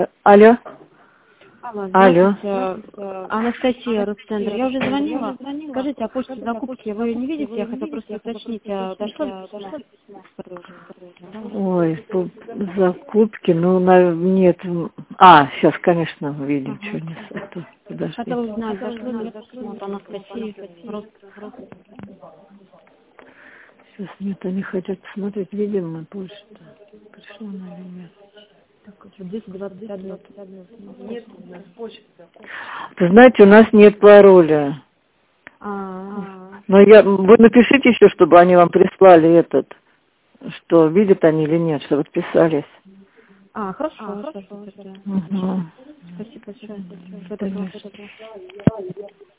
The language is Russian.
Алло. Алло, Алло. здравствуйте. Анастасия, Росцентр. Я уже звонила. Скажите, о почте закупки вы не видите? Я хотела просто уточнить, дошло ли письмо? Ой, закупки, ну, нет. Сейчас, конечно, увидим, что не это. Подожди. Хотела узнать, дошло ли письмо от Анастасии Росцентр. Сейчас нет, они хотят посмотреть, видим мы почту. Пришло она или нет. Так, 221. Нет, у нас почта. Вы знаете, у нас нет пароля. Но вы напишите еще, чтобы они вам прислали что видят они или нет, чтобы подписались. Хорошо. Угу. Спасибо большое. Конечно.